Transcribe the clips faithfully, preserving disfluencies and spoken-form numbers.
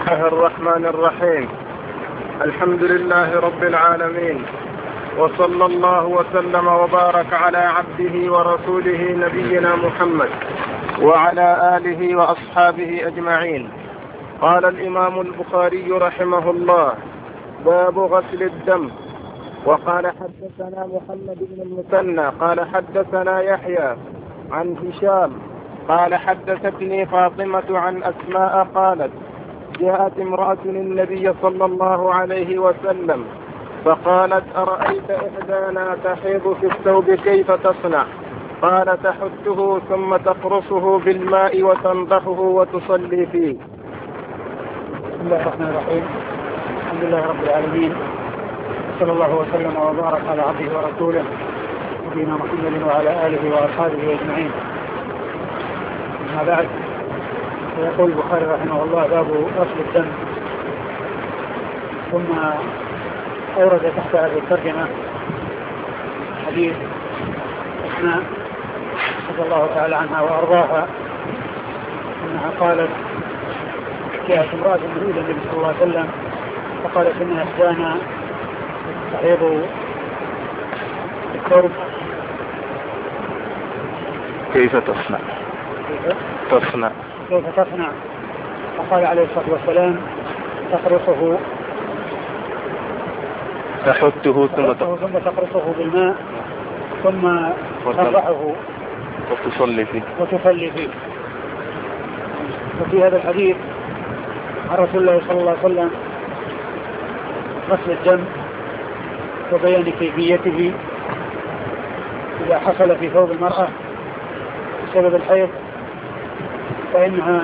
الله الرحمن الرحيم. الحمد لله رب العالمين، وصلى الله وسلم وبارك على عبده ورسوله نبينا محمد وعلى آله وأصحابه أجمعين. قال الإمام البخاري رحمه الله: باب غسل الدم. وقال حدثنا محمد بن المثنى قال حدثنا يحيى عن هشام قال حدثتني فاطمة عن أسماء قالت: جاءت امرأة النبي صلى الله عليه وسلم فقالت: أرأيت إحدانا تحيض في الثوب كيف تصنع؟ قال: تحته ثم تقرصه بالماء وتنضحه وتصلي فيه. بسم الله الرحمن الرحيم. الحمد لله رب العالمين، صلى الله وسلم وبارك على عبده ورسوله نبينا محمد وعلى آله وأصحابه أجمعين. أما بعد، يقول البخاري رحمه الله: باب غسل الدم. ثم أورد تحت هذه الترجمة حديث أسماء رضي الله تعالى عنها وأرضاها أنها قالت: جاءت امرأة من النبي صلى الله عليه وسلم فقالت: إن إحدانا تحيض الثوب كيف تصنع؟ كيف تصنع كيف تصنع؟ فقال عليه الصلاة والسلام: تقرصه تحته ثم ثم تقرصه بالماء ثم تنضحه وتصلي فيه وتصلي فيه. وفي هذا الحديث عن رسول الله صلى الله عليه وسلم غسل الدم وبيان كيفيته إذا حصل في ثوب المرأة بسبب الحيض، فإنها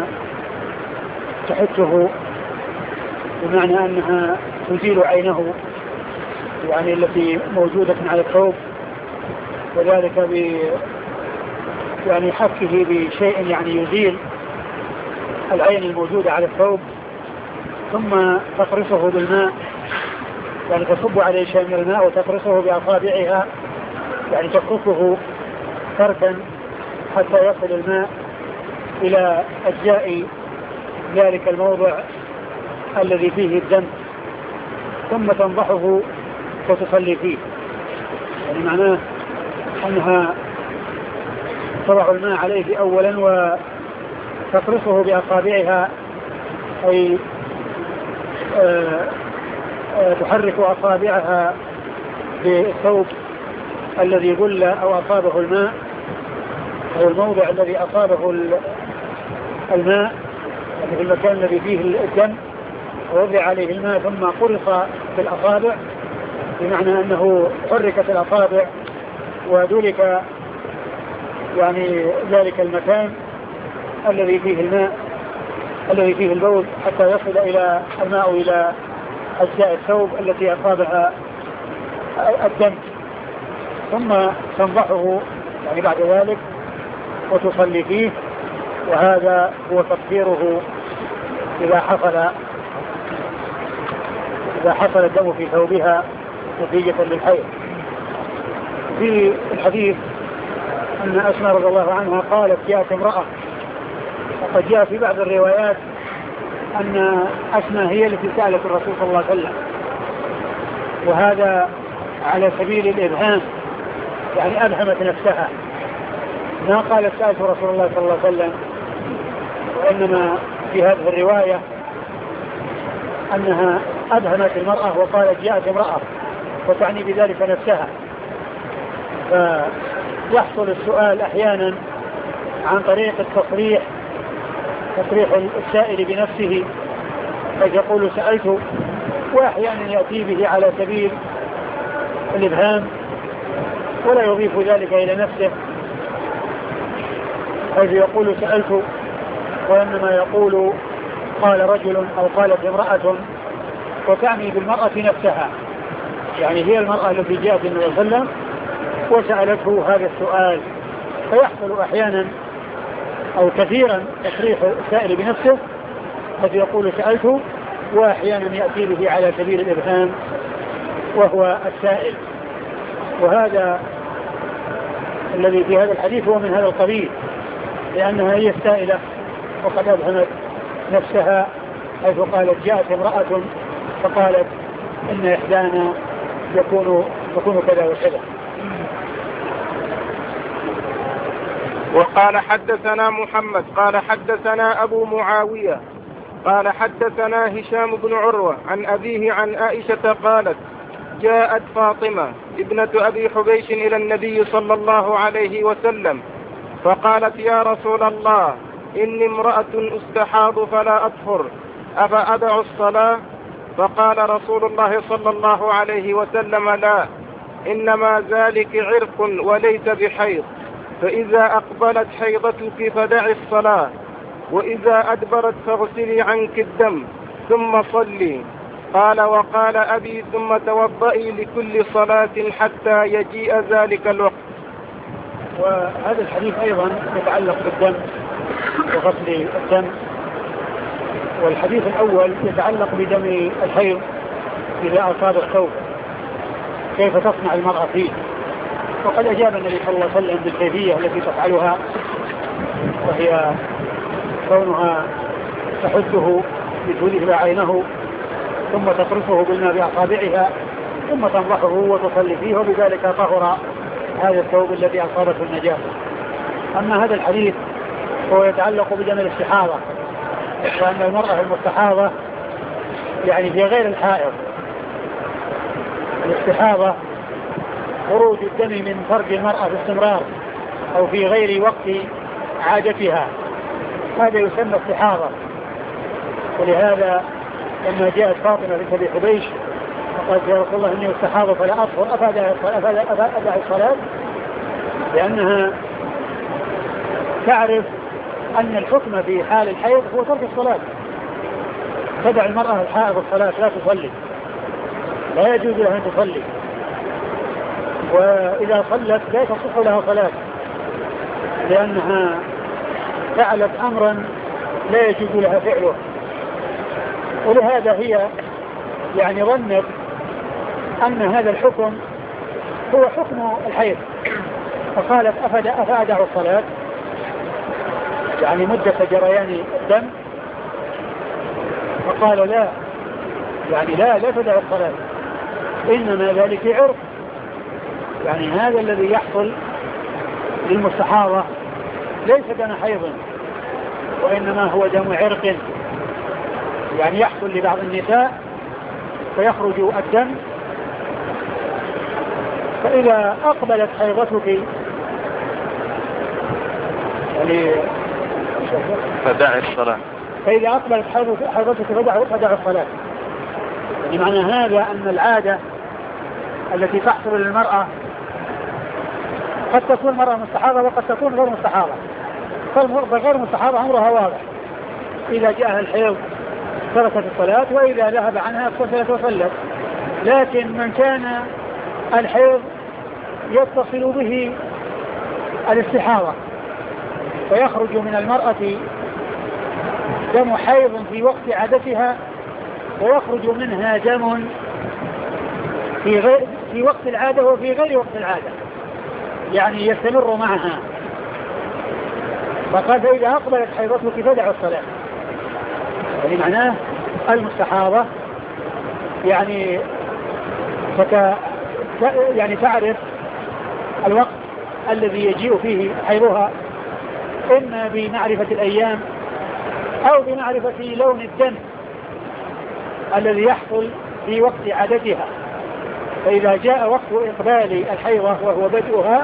تحته بمعنى أنها تزيل عينه، يعني التي موجودة على الثوب، وذلك ب يعني حكه بشيء يعني يزيل العين الموجودة على الثوب، ثم تقرصه بالماء، يعني تصب عليه شيء من الماء وتقرصه بأصابعها، يعني تفركه فركا حتى يصل الماء إلى أجزاء ذلك الموضع الذي فيه الدم، ثم تنضحه وتصلي فيه. يعني معناه أنها تضع الماء عليه أولا وتقرصه بأصابعها، أي آه آه تحرك أصابعها بالثوب الذي بل أو أصابه الماء، أو الموضع الذي أصابه الماء في المكان الذي فيه الدم، ووضع عليه الماء ثم قرص بالأصابع، بمعنى أنه حركت الأصابع ودلك يعني ذلك المكان الذي فيه الماء الذي فيه البول حتى يصل إلى الماء إلى أجزاء الثوب التي أصابها الدم، ثم تنضحه يعني بعد ذلك وتصلي فيه. وهذا هو تطهيره إذا حصل إذا حصل الدم في ثوبها نتيجة للحيض. في الحديث أن أسماء رضي الله عنها قالت: جاءت امرأة، وقد جاء في بعض الروايات أن أسماء هي التي سألت الرسول صلى الله عليه وسلم، وهذا على سبيل الإبهام، يعني أبهمت نفسها، ما قالت سألت رسول الله صلى الله عليه وسلم، وإنما في هذه الرواية أنها أبهمت المرأة وقالت: جاءت امرأة، وتعني بذلك نفسها. فيحصل السؤال أحيانا عن طريق التصريح، تصريح السائل بنفسه، قد يقول سألت، وأحيانا يأتي به على سبيل الإبهام ولا يضيف ذلك إلى نفسه، حيث يقول سألت وإنما يقول قال رجل أو قالت امرأة، وتعني بالمرأة نفسها، يعني هي المرأة التي جاءت النبي صلى الله عليه وسلم وسألته هذا السؤال. فيحصل أحيانا أو كثيرا تصريح السائل بنفسه، قد يقول سألته، وأحيانا يأتي به على سبيل الإبهام وهو السائل. وهذا الذي في هذا الحديث هو من هذا القبيل، لأنها هي السائلة وقد أبهمت نفسها حيث قالت جاءت امرأة فقالت إن إحدانا يكون يكون كذا وكذا. وقال حدثنا محمد قال حدثنا أبو معاوية قال حدثنا هشام بن عروة عن أبيه عن عائشة قالت جاءت فاطمة ابنة أبي حبيش إلى النبي صلى الله عليه وسلم فقالت يا رسول الله إني امرأة استحاض فلا أطهر أفأدع الصلاة؟ فقال رسول الله صلى الله عليه وسلم لا، إنما ذلك عرق وليس بحيض، فإذا أقبلت حيضتك فدعي الصلاة، وإذا أدبرت فاغسلي عنك الدم ثم صلي. قال وقال أبي ثم توضئي لكل صلاة حتى يجيء ذلك الوقت. وهذا الحديث أيضا يتعلق بالدم وغسل الدم، والحديث الأول يتعلق بدم الحيض إذا أصاب الثوب كيف تصنع المرأة فيه، وقد أجاب النبي صلى الله عليه وسلم بالكيفية التي تفعلها، وهي كونها تحثه بتذهب عينه ثم تقرصه بالماء بأصابعها ثم تنضحه وتصلي فيه، وبذلك طهر هذا الثوب الذي أصابته النجاسة. أما هذا الحديث هو يتعلق بدم الاستحاضة، وأن المرأة المستحاضة يعني في غير الحائض، الاستحاضة خروج الدم من فرج المرأة باستمرار أو في غير وقت عادتها، هذا يسمى استحاضة. ولهذا لما جاءت فاطمة بنت أبي حبيش فقالت يا رسول الله إني استحاضة فلا أطهر أفأدع الصلاة، لأنها تعرف أن الحكم في حال الحيض هو ترك الصلاة، تدع المرأة الحائض الصلاة لا تصلي، لا يجوز لها أن تصلي، وإذا صلت لا تصح لها صلاة، لأنها فعلت أمرا لا يجوز لها فعله. ولهذا هي يعني ظنت أن هذا الحكم هو حكم الحيض، فقالت أفأدع الصلاة يعني مدة جريان الدم، فقال لا، يعني لا لا تدع الصلاة، إنما ذلك عرق، يعني هذا الذي يحصل للمستحاضة ليس دم حيض، وإنما هو دم عرق، يعني يحصل لبعض النساء فيخرج الدم، فإذا أقبلت حيضتك يعني فدع الصلاة، فإذا أقبلت حيضتك فدع الصلاة، يعني معنى هذا أن العادة التي تحصل للمرأة قد تكون مرأة مستحاضة وقد تكون غير مستحاضة، فالغير مستحاضة أمرها واضح، إذا جاءها الحيض تركت الصلاة، وإذا ذهب عنها اغتسلت وصلت. لكن من كان الحيض يتصل به الاستحاضة فيخرج من المرأة دم حيض في وقت عادتها ويخرج منها دم في, غير في وقت العادة وفي غير وقت العادة، يعني يستمر معها، فقال فإذا أقبلت حيضتك فدع الصلاة، يعني معناه المستحاضة يعني فك يعني تعرف الوقت الذي يجيء فيه حيضها، إما بمعرفة الأيام أو بمعرفة لون الدم الذي يحصل في وقت عادتها، فإذا جاء وقت إقبال الحيضة وهو بدءها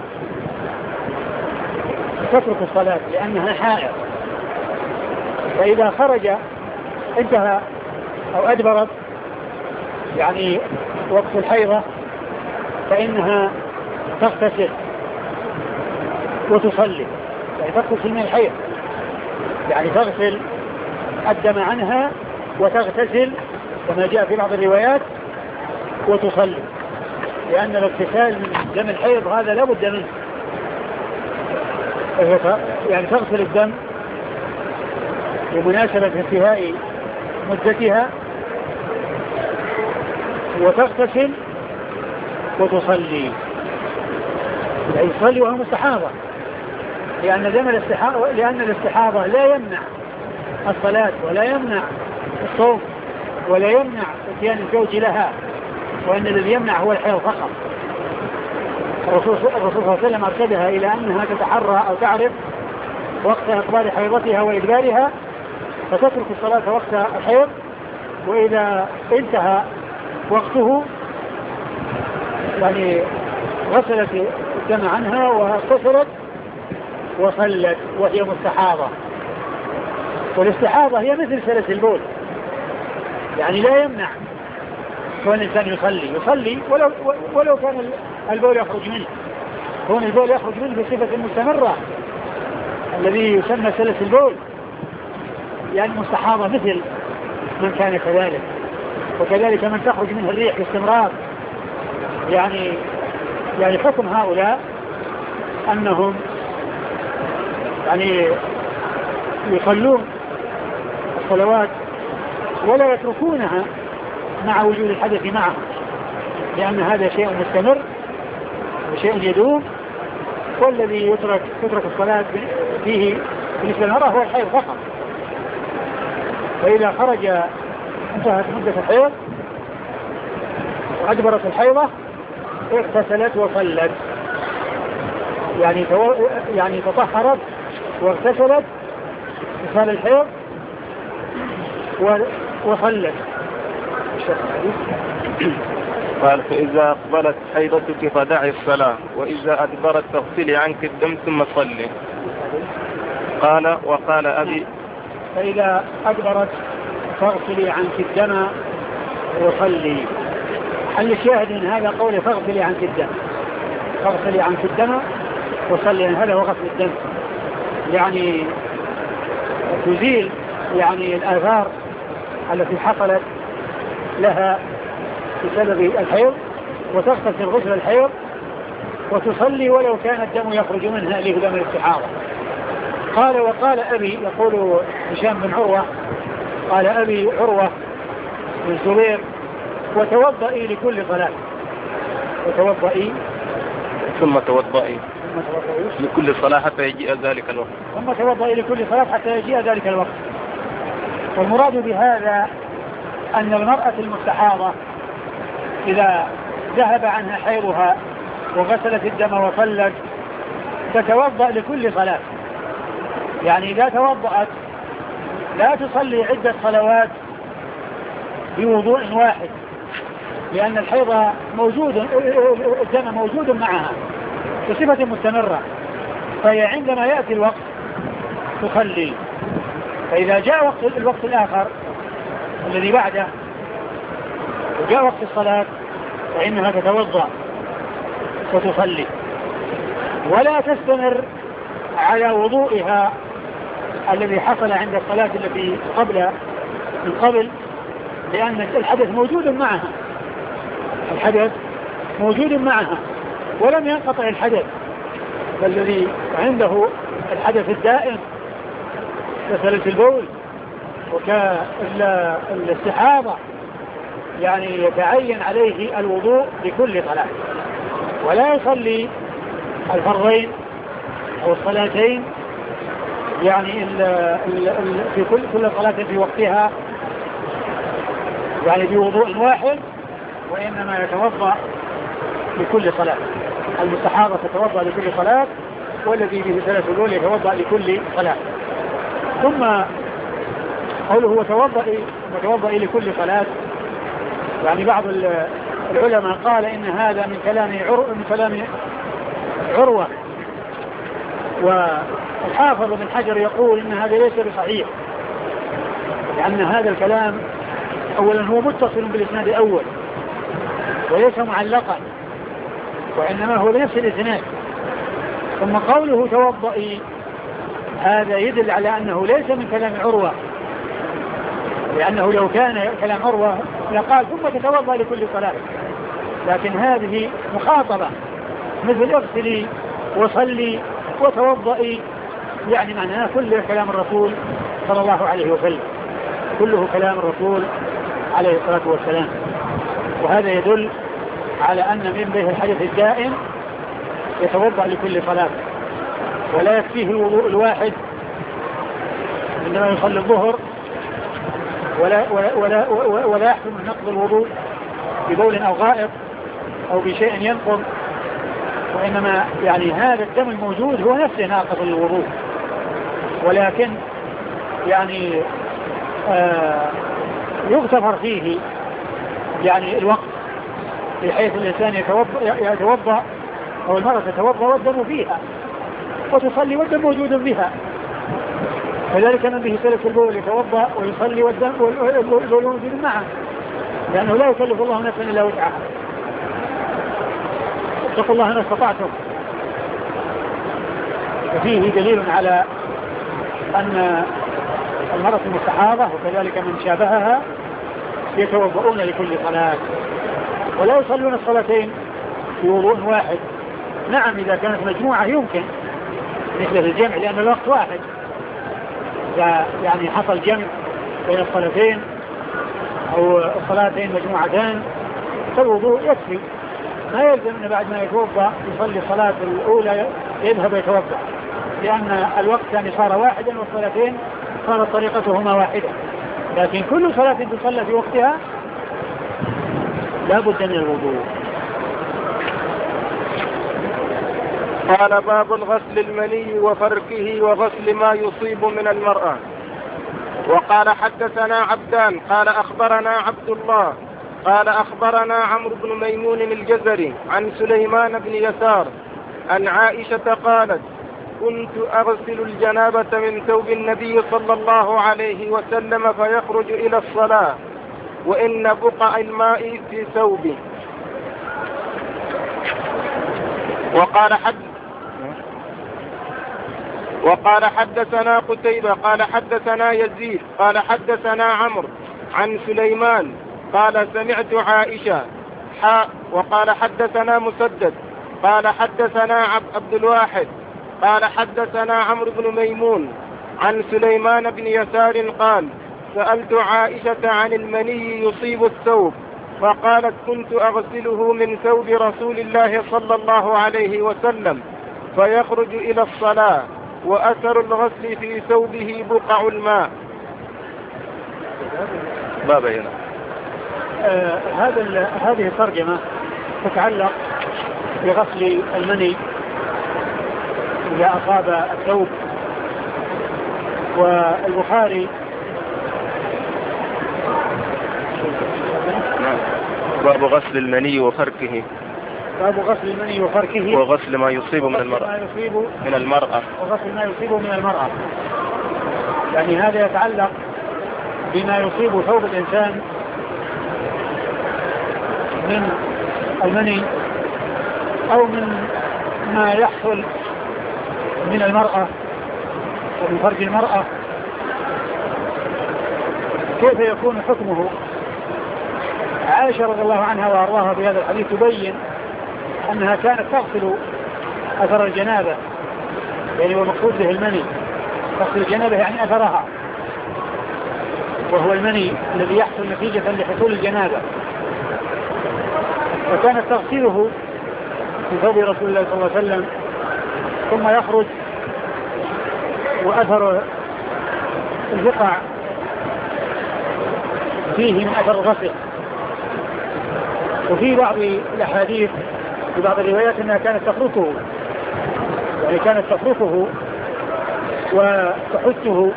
تترك الصلاة لأنها حائض، فإذا خرج انتهى أو أدبرت يعني وقت الحيضة فإنها تغتسل وتصلي، يعني تغتسل من الحيض، يعني تغسل الدم عنها وتغتسل كما جاء في بعض الروايات وتصلي، لأن الاغتسال من دم الحيض هذا لا بد منه، يعني تغسل الدم بمناسبة انتهاء مدتها وتغتسل وتصلي، يعني تصلي وهو مستحاضة، لأن دم الاستحاضة لأن الاستحاضة لا يمنع الصلاة ولا يمنع الصوم ولا يمنع اتيان الزوج لها، وان الذي يمنع هو الحيض فقط. الرسول صلى الله عليه وسلم ارشدها الى انها تتحرى او تعرف وقت اقبال حيضتها وادبارها فتترك الصلاة وقت الحيض، واذا انتهى وقته يعني غسلت الدم عنها واغتسلت وصلت وهي مستحاضة. والاستحاضة هي مثل سلس البول، يعني لا يمنع كون الإنسان يصلي يصلي ولو, ولو كان البول يخرج منه، كون البول يخرج منه بصفة مستمرة الذي يسمى سلس البول، يعني مستحاضة مثل من كان كذلك. وكذلك من تخرج منه الريح باستمرار، يعني يعني حكم هؤلاء أنهم يعني يصلون الصلوات ولا يتركونها مع وجود الحدث معهم، لأن هذا شيء مستمر وشيء يدوم، والذي يترك تترك الصلاة فيه بالنسبة للمرأة هو الحيض فقط. فإذا خرج انتهت مدة الحيض وأدبرت الحيضة اغتسلت وصلت، يعني تو... يعني تطهرت واغتسلت مثال الحيض و... وصلت. قال فإذا أقبلت حيضتك فدعي الصلاة، وإذا أدبرت فاغسلي عنك الدم ثم صلي. قال وقال أبي فإذا أدبرت فاغسلي عنك الدم وصلي. حل الشاهد من هذا قول فاغسلي عنك الدم، فاغسلي عنك الدم وصلي، يعني هذا هو غسل الدم، يعني تزيل يعني الآثار التي حصلت لها بسبب الحيض، وتغتسل غسل الحيض وتصلي ولو كان الدم يخرج منها اللي هو دم الاستحاضة. قال وقال أبي، يقول هشام بن عروة قال أبي عروة بن الزبير وتوضئي لكل صلاة، وتوضئي ثم توضئي لكل صلاة حتى يجيء ذلك الوقت، ثم توضئي لكل صلاة حتى يجيء ذلك الوقت. والمراد بهذا أن المرأة المستحاضة إذا ذهب عنها حيضها وغسلت الدم وصلت تتوضأ لكل صلاة، يعني إذا توضأت لا تصلي عدة صلوات بوضوء واحد، لأن الحيض موجود، الدم موجود معها بصفة مستمرة، فهي عندما يأتي الوقت تصلي. فإذا جاء وقت الوقت الآخر الذي بعده وجاء وقت الصلاة فإنها تتوضأ وتصلي، ولا تستمر على وضوئها الذي حصل عند الصلاة التي قبل من قبل، لأن الحدث موجود معها، الحدث موجود معها ولم ينقطع الحدث، فالذي عنده الحدث الدائم كسلس البول وكالاستحاضة يعني يتعين عليه الوضوء لكل صلاة، ولا يصلي الفرضين أو الصلاتين يعني ال ال ال في كل كل صلاة في وقتها يعني بوضوء واحد، وإنما يتوضأ لكل صلاة. المستحاضة تتوضأ لكل صلاة، والذي به سلس البول يتوضأ لكل صلاة. ثم قوله وتوضئي وتوضئي لكل صلاة، يعني بعض العلماء قال إن هذا من كلام عروة من كلام عروة والحافظ بن حجر يقول إن هذا ليس بصحيح، لأن هذا الكلام أولا هو متصل بالإسناد الأول وليس معلقا، وإنما هو بنفس الإسناد. ثم قوله توضئي هذا يدل على أنه ليس من كلام عروة، لأنه لو كان كلام عروة لقال ثم تتوضأ لكل صلاة، لكن هذه مخاطبة مثل اغسلي وصلي وتوضئي، يعني معناه كل كلام الرسول صلى الله عليه وسلم، كله كلام الرسول عليه الصلاة والسلام. وهذا يدل على أن من به الحدث الدائم يتوضأ لكل صلاة، ولا يكفيه الوضوء الواحد عندما يصلي الظهر ولا, ولا, ولا, ولا, ولا يحكم نقض الوضوء ببول أو غائط أو بشيء ينقض، وإنما يعني هذا الدم الموجود هو نفسه ناقض الوضوء، ولكن يعني آه يغتفر فيه يعني الوقت، بحيث الإنسان يتوضأ أو المرأة تتوضأ والدم فيها وتصلي والدم موجود بها، فذلك من به سلك البول يتوضأ ويصلي والدم والبول موجود معه، لأنه لا يكلف الله نفسا إلا وسعها. اتقوا الله ما استطعتم. وفيه دليل على أن المرأة المستحاضة وكذلك من شابهها يتوضؤون لكل صلاة ولا يصلون الصلاتين في وضوء واحد. نعم إذا كانت مجموعة يمكن مثل الجمع لأن الوقت واحد، يعني حصل جمع بين الصلاتين أو الصلاتين مجموعتان فالوضوء يكفي، ما يلزم أن بعد ما يتوضأ يصلي الصلاة الأولى يذهب يتوضأ، لأن الوقت يعني صار واحدا والصلاتين صارت طريقتهما واحدة، لكن كل صلاة تصلى في وقتها لا بد من الوضوء. قال باب الغسل المني وفركه وغسل ما يصيب من المرأة. وقال حدثنا عبدان قال أخبرنا عبد الله قال أخبرنا عمرو بن ميمون الجزري عن سليمان بن يسار عن عائشة قالت كنت أغسل الجنابة من ثوب النبي صلى الله عليه وسلم فيخرج إلى الصلاة وإن بقع الماء في ثوبي. وقال حد وقال حدثنا قتيبة قال حدثنا يزيد قال حدثنا عمرو عن سليمان قال سمعت عائشة حاء. وقال حدثنا مسدد قال حدثنا عبد الواحد قال حدثنا عمرو بن ميمون عن سليمان بن يسار قال سألت عائشة عن المني يصيب الثوب فقالت كنت أغسله من ثوب رسول الله صلى الله عليه وسلم فيخرج إلى الصلاة وأثر الغسل في ثوبه بقع الماء. باب هنا آه هذا هذه الترجمة تتعلق بغسل المني إذا أصاب الثوب. والبخاري باب غسل المني وفركه باب غسل المني وفركه وغسل ما يصيب من المرأة ما يصيب من المرأة وغسل ما يصيب من المرأة، يعني هذا يتعلق بما يصيب ثوب الإنسان من المني أو من ما يحصل من المرأة ومن فرج المرأة، كيف يكون حكمه. عائشة رضي الله عنها وأرضاها في هذا الحديث تبين أنها كانت تغسل أثر الجنابة، يعني والمقصود به المني، تغسل الجنابة يعني أثرها، وهو المني الذي يحصل نتيجة لحصول الجنابة، وكانت تغسله في ثوب رسول الله صلى الله عليه وسلم ثم يخرج وأثر البقع فيه من أثر الغسل. وفي بعض الأحاديث في بعض الروايات أنها كانت تفركه، يعني كانت تفركه وتحثه،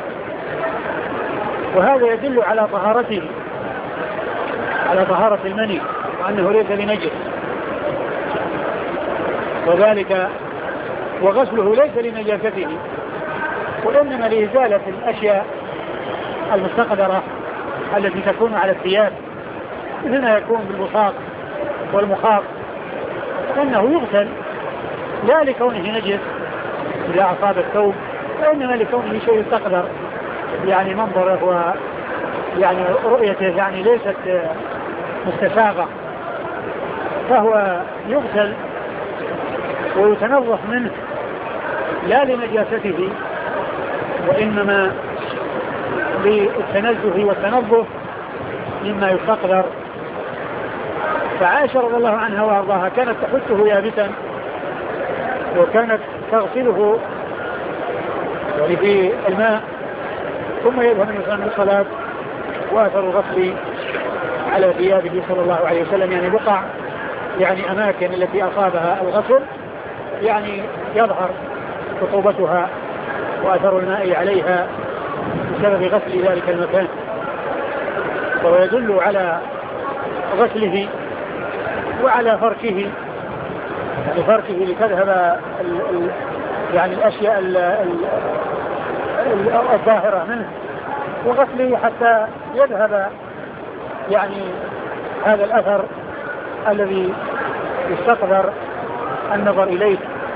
وهذا يدل على طهارته، على طهارة المني وأنه ليس بنجس، وذلك وغسله ليس لنجاسته وإنما لإزالة الأشياء المستقدرة التي تكون على الثياب، مثل ما يكون بالبصاق والمخاط، فإنه يغسل لا لكونه نجس إذا أصاب الثوب، وإنما لكونه شيء يستقدر، يعني منظره ويعني رؤيته يعني ليست مستساغة، فهو يغسل ويتنظف منه لا لنجاسته وإنما للتنزه والتنظف مما يستقدر. فعائشة رضي الله عنها وارضاها كانت تحثه يابسا وكانت تغسله يعني في الماء ثم يذهب الإنسان للصلاة وأثر الغسل على ثيابه صلى الله عليه وسلم، يعني بقع يعني أماكن التي أصابها الغسل يعني يظهر رطوبتها وأثر الماء عليها بسبب غسل ذلك المكان، وهو يدل على غسله وعلى فركه، يعني فركه لتذهب ال ال يعني الأشياء ال ال ال الظاهرة منه، وغسله حتى يذهب يعني هذا الأثر الذي يستقدر النظر إليه.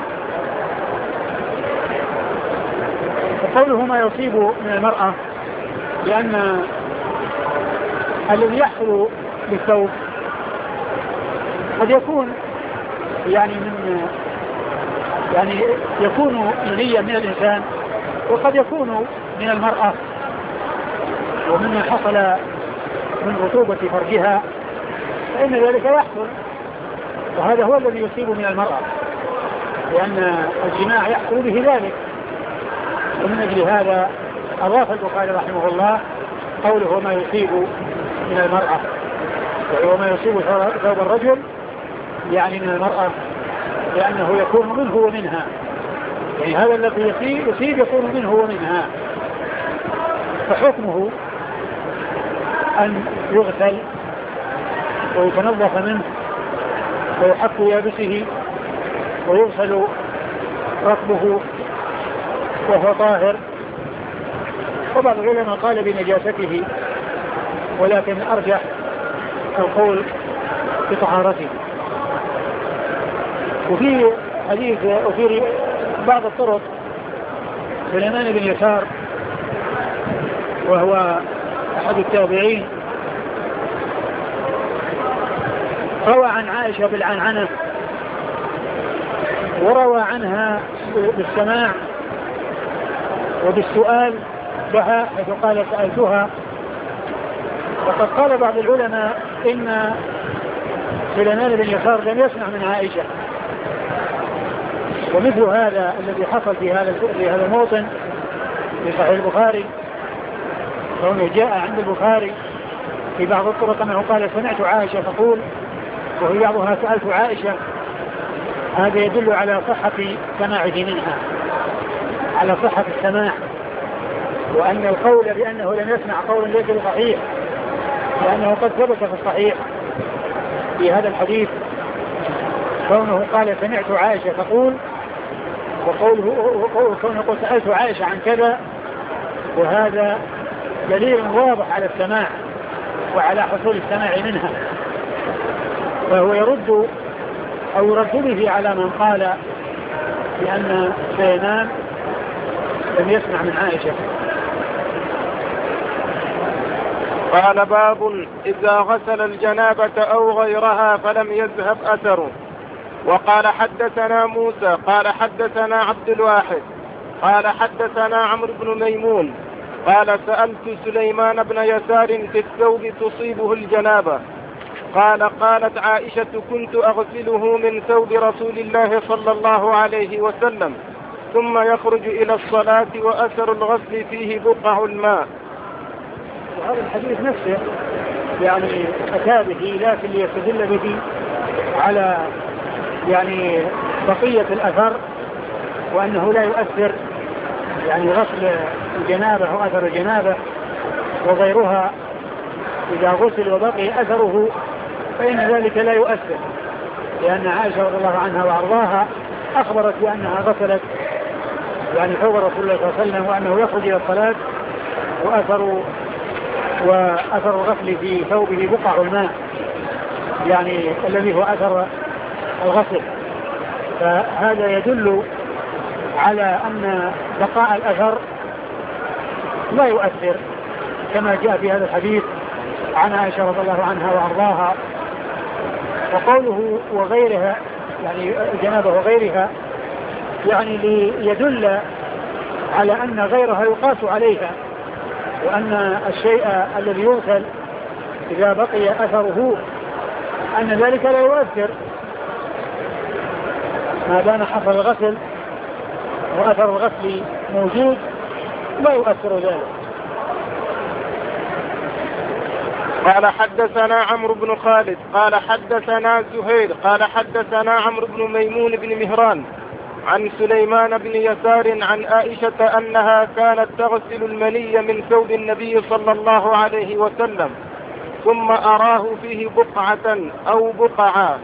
وقوله ما يصيب من المرأة، لأن الذي يحصل بالثوب قد يكون يعني من يعني يكون منيا من الإنسان، وقد يكون من المرأة، ومما حصل من رطوبة فرجها فإن ذلك يحصل، وهذا هو الذي يصيب من المرأة، لأن الجماع يحصل به ذلك. ومن أجل هذا أضاف البخاري رحمه الله قوله ما يصيب من المرأة، وهو ما يصيب ثوب الرجل يعني من المرأة، لأنه يكون منه ومنها، يعني هذا الذي يصيب, يصيب يكون منه ومنها، فحكمه أن يغسل ويتنظف منه ويحك يابسه ويغسل ركبه وهو طاهر. وبعض العلماء قال بنجاسته، ولكن أرجح القول بطهارته. وفي حديث وفي بعض الطرق سليمان بن يسار وهو أحد التابعين روى عن عائشة بالعنعنة، وروى عنها بالسماع وبالسؤال لها، حيث قال سألتها. وقد قال بعض العلماء إن سليمان بن يسار لم يسمع من عائشة، ومثل هذا الذي حصل في هذا في هذا الموطن في صحيح البخاري، كونه جاء عند البخاري في بعض الطرق أنه قال سمعت عائشة تقول، وفي بعضها سألت عائشة، هذا يدل على صحة سماعه منها، على صحة السماع، وأن القول بأنه لم يسمع قول ليس بصحيح، لأنه قد ثبت في الصحيح في هذا الحديث كونه قال سمعت عائشة تقول، وقوله كونه قال سألت عائشة عن كذا، وهذا دليل واضح على السماع وعلى حصول السماع منها، فهو يرد أو يرد به على من قال بأن سليمان لم يسمع من عائشة. قال باب إذا غسل الجنابة أو غيرها فلم يذهب أثره. وقال حدثنا موسى قال حدثنا عبد الواحد قال حدثنا عمرو بن ميمون قال سألت سليمان بن يسار في الثوب تصيبه الجنابة، قال قالت عائشة كنت أغسله من ثوب رسول الله صلى الله عليه وسلم ثم يخرج إلى الصلاة وأثر الغسل فيه بقع الماء. وهذا الحديث نفسه يعني أتى به لكن ليستدل به على يعني بقية الأثر، وأنه لا يؤثر يعني غسل الجنابة وأثر الجنابة وغيرها إذا غسل وبقي أثره فإن ذلك لا يؤثر، لأن عائشة رضي الله عنها وأرضاها أخبرت بأنها غسلت يعني ثوب رسول الله صلى الله عليه وسلم، وأنه يخرج إلى الصلاة وأثر وأثر الغسل في ثوبه بقع الماء يعني الذي هو أثر الغسل، فهذا يدل على أن بقاء الأثر لا يؤثر كما جاء في هذا الحديث عن عائشة رضي الله عنها وأرضاها. وقوله وغيرها يعني الجنابة وغيرها يعني ليدل على أن غيرها يقاس عليها، وأن الشيء الذي يغسل إذا بقي أثره أن ذلك لا يؤثر ما دام حصل الغسل وأثر الغسل موجود لا يؤثر ذلك. قال حدثنا عمرو بن خالد قال حدثنا زهير قال حدثنا عمرو بن ميمون بن مهران عن سليمان بن يسار عن عائشة أنها كانت تغسل المني من ثوب النبي صلى الله عليه وسلم ثم أراه فيه بقعة أو بقعة.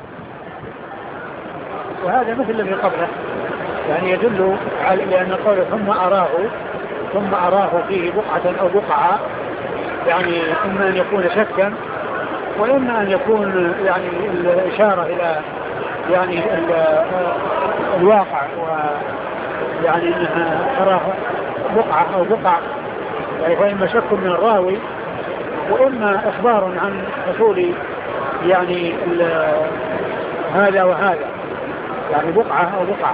وهذا مثل الذي قبله، يعني يدل على لأن قوله ثم أراه ثم أراه فيه بقعة أو بقعة، يعني إما أن يكون شكا وإما أن يكون يعني الإشارة إلى يعني الواقع، ويعني أنها أراه بقعة أو بقع، يعني فإما شك من الراوي وإما إخبار عن حصول يعني هذا وهذا، يعني بقعة أو بقعة.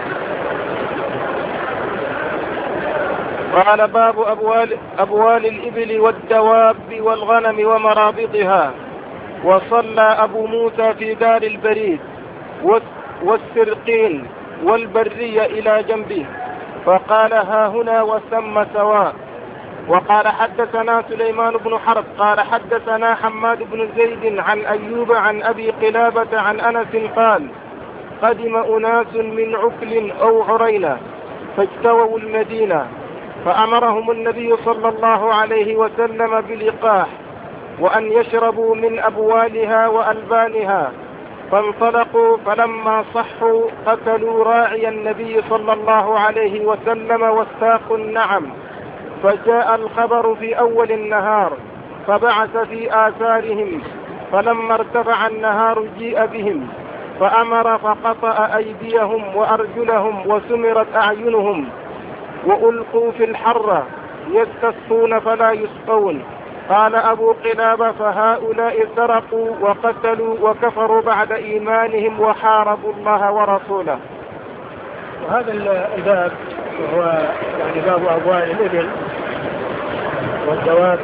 قال باب أبوال, أبوال الإبل والدواب والغنم ومرابطها. وصلى أبو موسى في دار البريد والسرقين والبرية إلى جنبه فقال ها هنا وثم سواء. وقال حدثنا سليمان بن حرب قال حدثنا حماد بن زيد عن أيوب عن أبي قلابة عن أنس قال قدم أناس من عكل أو عرينة فاجتووا المدينة فأمرهم النبي صلى الله عليه وسلم بلقاح وأن يشربوا من أبوالها وألبانها، فانطلقوا فلما صحوا قتلوا راعي النبي صلى الله عليه وسلم واستاقوا النعم، فجاء الخبر في أول النهار فبعث في آثارهم، فلما ارتفع النهار جيء بهم فأمر فقطع أيديهم وأرجلهم وسمرت أعينهم وألقوا في الحرة يستسقون فلا يسقون. قال أبو قلابة فهؤلاء سرقوا وقتلوا وكفروا بعد إيمانهم وحاربوا الله ورسوله. وهذا الباب هو يعني باب أبوال الإبل والدواب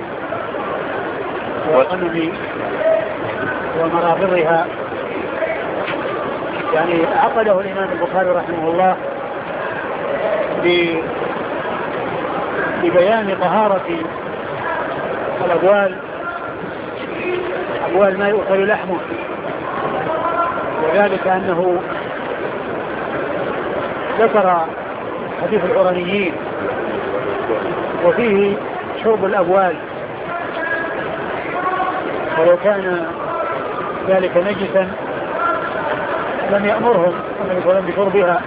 والغنم ومرابضها، يعني عقده الإمام البخاري رحمه الله ببيان طهارة الأبوال، أبوال ما يؤكل لحمه، وذلك أنه ذكر حديث العرنيين وفيه شرب الأبوال، ولو كان ذلك نجسا لم يأمرهم بشربها،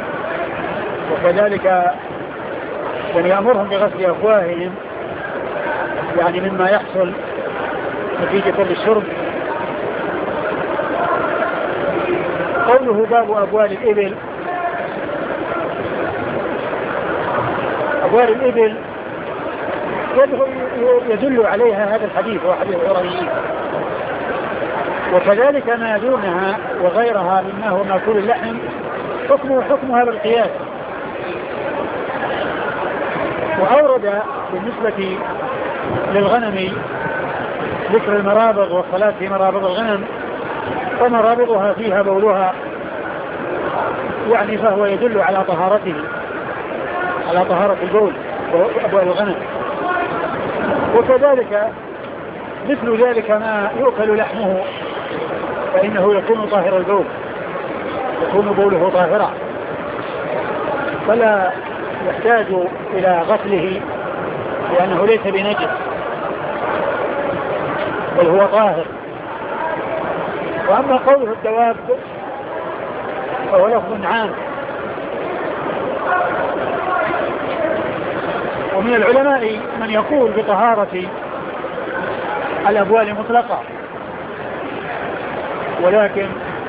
وكذلك لم يأمرهم بغسل أفواههم يعني مما يحصل نتيجة للشرب. قوله باب أبوال الإبل، أبوال الإبل يدل عليها هذا الحديث وحديث العرنيين، وكذلك ما دونها وغيرها مما هو مأكول اللحم حكمه حكمها بالقياس. وأورد بالنسبة للغنم ذكر المرابض والصلاة في مرابض الغنم، ومرابضها فيها بولها، يعني فهو يدل على طهارته، على طهارة البول وأبوال الغنم. وكذلك مثل ذلك ما يؤكل لحمه فإنه يكون طاهر البول، يكون بوله طاهرا، فلا يحتاج إلى غسله لأنه ليس بنجس بل هو طاهر. وأما قوله الدواب فهو لفظ عام، ومن العلماء من يقول بطهارة الأبوال مطلقة، ولكن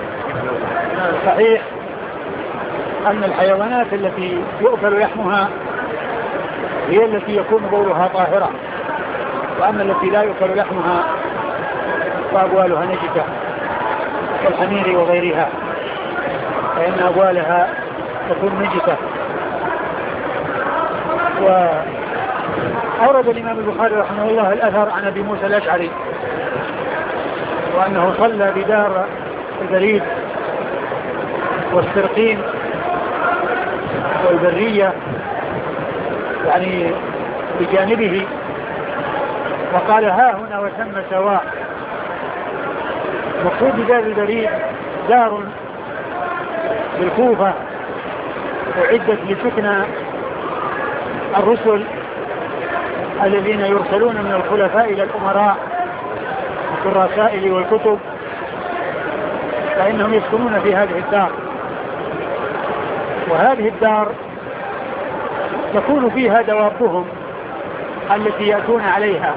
صحيح أن الحيوانات التي يؤكل لحمها هي التي يكون بولها طاهرة، وأما التي لا يؤكل لحمها فأبوالها نجسة كالحمير وغيرها، فإن أبوالها تكون نجسة. وأورد الإمام البخاري رحمه الله الأثر عن أبي موسى الأشعري وأنه صلى بدار البريد والسرقين والبرية يعني بجانبه، وقال ها هنا وثم سواء. مقصود بدار البريد دار بالكوفة أعدت لسكن الرسل الذين يرسلون من الخلفاء إلى الأمراء في الرسائل والكتب، فإنهم يسكنون في هذه الدار. وهذه الدار تكون فيها دوابهم التي يأتون عليها،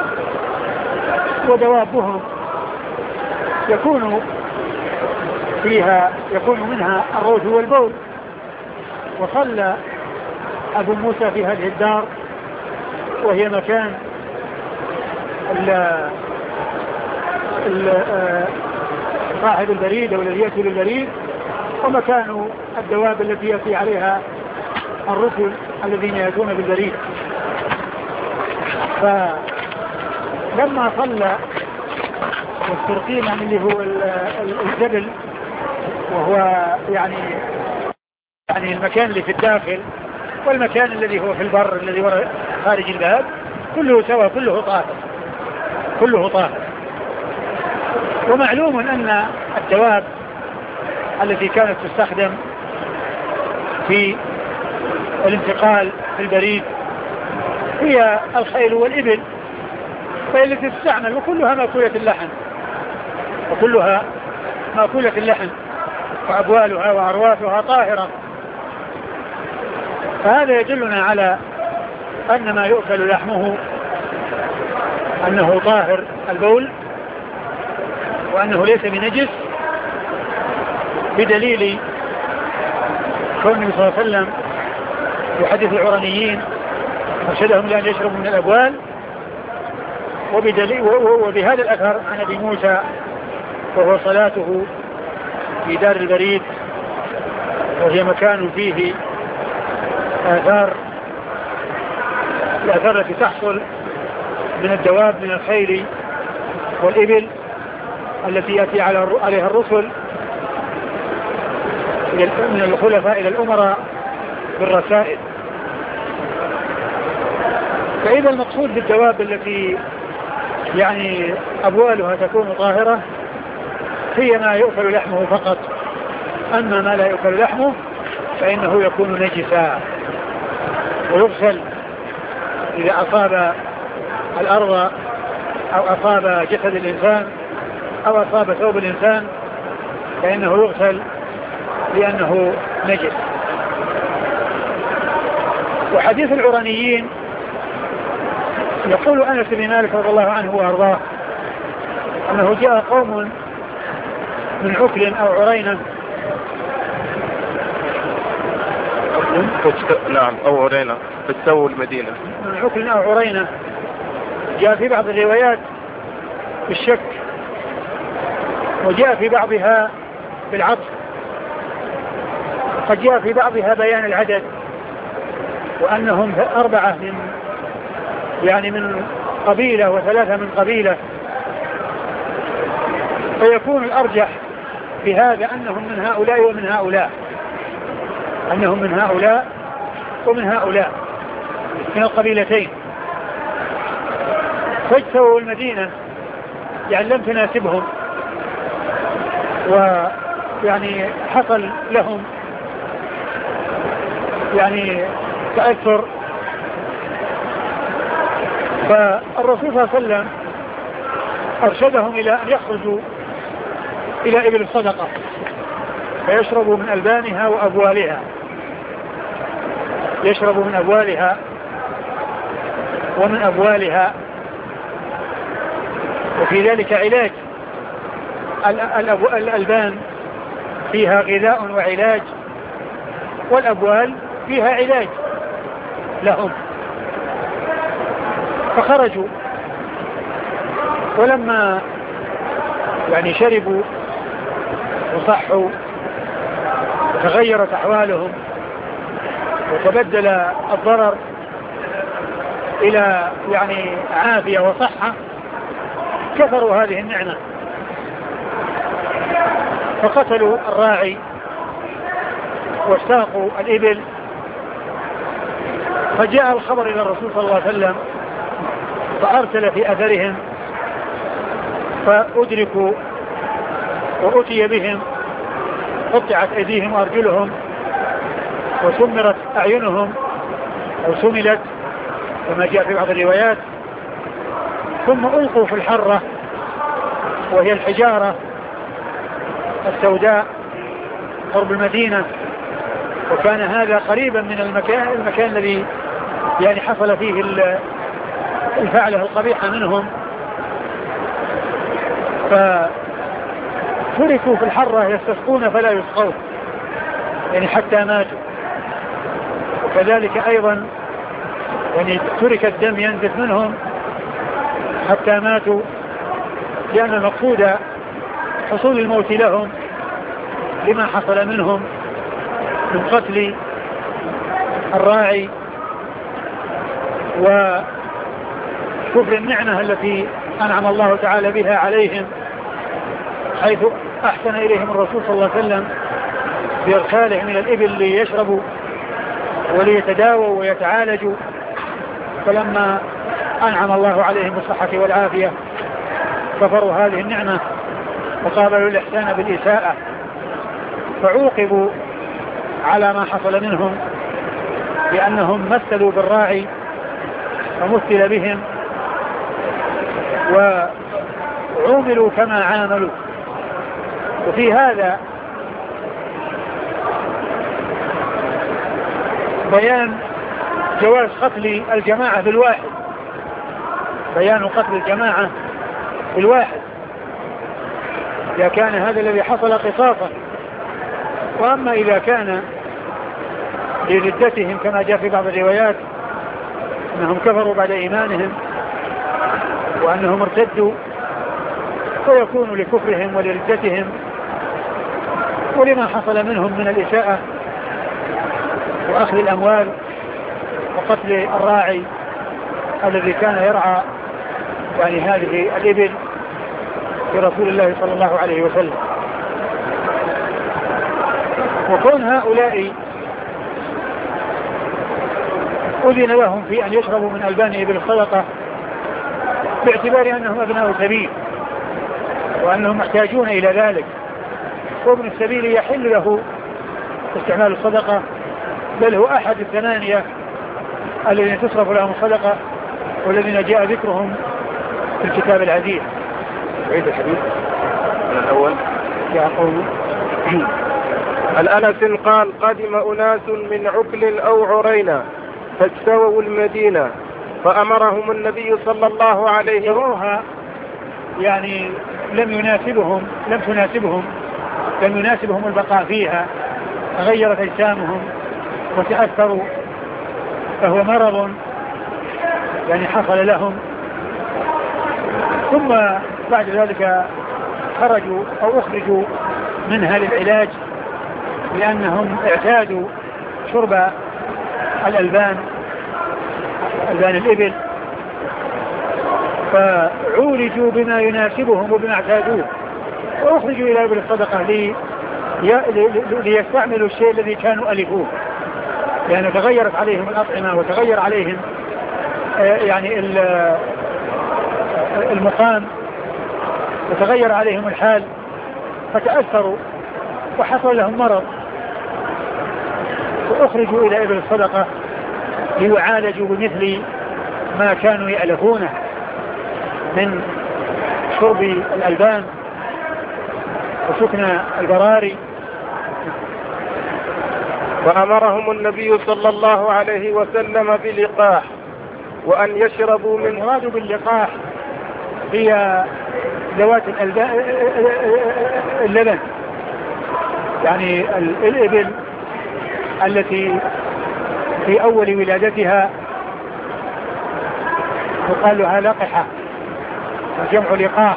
ودوابهم يكون فيها يكون منها الروث والبول. وصلى أبو موسى في هذه الدار، وهي مكان ال صاحب البريد أو الذي يأتي للبريد، ومكان الدواب التي يأتي عليها الرسل الذين يأتون بالبريد. فلما صلى واسترقيم عن اللي هو الجبل، وهو يعني يعني المكان اللي في الداخل والمكان الذي هو في البر الذي وراء خارج الباب، كله سوا، كله طاهر كله طاهر. ومعلوم أن الدواب التي كانت تستخدم في الانتقال في البريد هي الخيل والإبل، فهي التي تستعمل، وكلها مأكولة اللحم وكلها مأكولة اللحم وأبوالها وأرواتها طاهرة. فهذا يدلنا على أن ما يؤكل لحمه أنه طاهر البول، وأنه ليس بنجس، بدليل كون النبي صلى الله عليه وسلم يحدث العرنيين أرشدهم لأن يشربوا من الأبوال. وبدليل وبهذا الأثر عن أبي موسى وهو صلاته في دار البريد، وهي مكان فيه آثار الآثار التي تحصل من الدواب من الخيل والإبل التي يأتي عليها الرسل من الخلفاء إلى الأمراء بالرسائل. فإذا المقصود بالدواب التي يعني أبوالها تكون طاهرة هي ما يؤكل لحمه فقط، أما ما لا يؤكل لحمه فإنه يكون نجسا ويغسل إذا أصاب الأرض أو أصاب جسد الإنسان أو أصاب ثوب الإنسان فإنه يغسل لأنه نجس. وحديث العرنيين يقول أنس بن مالك رضي الله عنه وأرضاه أنه جاء قوم من عكل أو عرينة، نعم أو عرينة تستوى المدينة، من عكل أو عرينة. جاء في بعض الروايات بالشك، وجاء في بعضها بالعطف، قد جاء في بعضها بيان العدد وأنهم أربعة من يعني من قبيلة وثلاثة من قبيلة، فيكون الأرجح بهذا أنهم من هؤلاء ومن هؤلاء أنهم من هؤلاء ومن هؤلاء من القبيلتين. فاجتووا المدينة يعني لم تناسبهم، ويعني حصل لهم يعني تأثر. فالرسول صلى الله عليه وسلم أرشدهم إلى أن يخرجوا إلى إبل الصدقة فيشربوا من ألبانها وأبوالها، يشربوا من أبوالها ومن أبوالها، وفي ذلك علاج. الألبان فيها غذاء وعلاج، والأبوال فيها علاج لهم. فخرجوا، ولما يعني شربوا وصحوا وتغيرت أحوالهم وتبدل الضرر إلى يعني عافية وصحة، كفروا هذه النعمة فقتلوا الراعي واستاقوا الإبل. فجاء الخبر إلى الرسول صلى الله عليه وسلم فأرسل في أثرهم فأدركوا وأتي بهم، قطعت أيديهم وأرجلهم وسمرت أعينهم أو سملت كما جاء في بعض الروايات، ثم ألقوا في الحرة وهي الحجارة السوداء قرب المدينة، وكان هذا قريبا من المكان المكان الذي يعني حصل فيه الفعلة القبيحة منهم، فتركوا في الحرة يستسقون فلا يسقون يعني حتى ماتوا. وكذلك أيضا يعني ترك الدم ينزف منهم حتى ماتوا، لأن المقصود حصول الموت لهم لما حصل منهم من قتل الراعي وكفر النعمة التي أنعم الله تعالى بها عليهم، حيث أحسن إليهم الرسول صلى الله عليه وسلم بإرسالهم إلى الإبل ليشربوا وليتداووا ويتعالجوا، فلما أنعم الله عليهم بالصحة والعافية كفروا هذه النعمة وقابلوا الإحسان بالإساءة، فعوقبوا على ما حصل منهم لأنهم مثلوا بالراعي ومثل بهم وعوملوا كما عاملوا. وفي هذا بيان جواز قتل الجماعة بالواحد، بيان قتل الجماعة بالواحد إذا كان هذا الذي حصل قصاصا. وأما إذا كان لردتهم كما جاء في بعض الروايات أنهم كفروا بعد إيمانهم وأنهم ارتدوا، فيكون لكفرهم ولردتهم ولما حصل منهم من الإساءة وأخذ الأموال وقتل الراعي الذي كان يرعى يعني هذه الإبل برسول الله صلى الله عليه وسلم. وكون هؤلاء أذن لهم في أن يشربوا من ألبان إبل الصدقة باعتبار أنهم أبناء سبيل وأنهم محتاجون إلى ذلك، وابن السبيل يحل له استعمال الصدقة، بل هو أحد الثمانية الذين تصرف لهم الصدقة والذين جاء ذكرهم في الكتاب العزيز. عيد الحديث من الأول. يقول الأنس قال قدم أناس من عكل أو عرينا فاجتووا المدينة فأمرهم النبي صلى الله عليه وسلم، يعني لم يناسبهم لم تناسبهم لم يناسبهم البقاء فيها، تغيرت أجسامهم وتأثروا، فهو مرض يعني حصل لهم، ثم بعد ذلك خرجوا أو أخرجوا منها للعلاج لأنهم اعتادوا شرب الألبان ألبان الإبل، فعولجوا بما يناسبهم وبما اعتادوه وأخرجوا إلى إبل الصدقة لي ليستعملوا الشيء الذي كانوا ألفوه، لأنه يعني تغيرت عليهم الأطعمة وتغير عليهم يعني المقام وتغير عليهم الحال فتأثروا وحصل لهم مرض، وأخرجوا إلى إبل الصدقة ليعالجوا بمثل ما كانوا يألفونه من شرب الألبان وسكن البراري. وأمرهم النبي صلى الله عليه وسلم بلقاح وأن يشربوا من. المراد باللقاح هي ذوات اللبن، يعني الإبل التي في أول ولادتها يقال لها لقحة وجمع لقاح.